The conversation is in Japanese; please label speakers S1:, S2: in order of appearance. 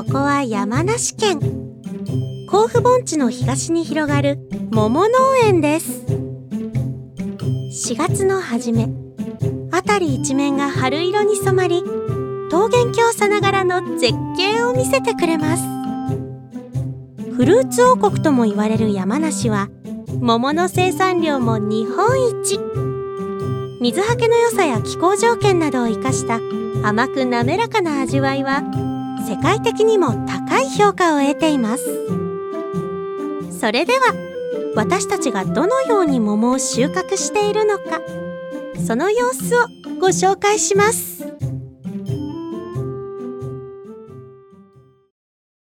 S1: ここは山梨県甲府盆地の東に広がる桃農園です。4月の初め、辺り一面が春色に染まり、桃源郷さながらの絶景を見せてくれます。フルーツ王国とも言われる山梨は桃の生産量も日本一。水はけの良さや気候条件などを生かした甘く滑らかな味わいは世界的にも高い評価を得ています。それでは私たちがどのように桃を収穫しているのか、その様子をご紹介します。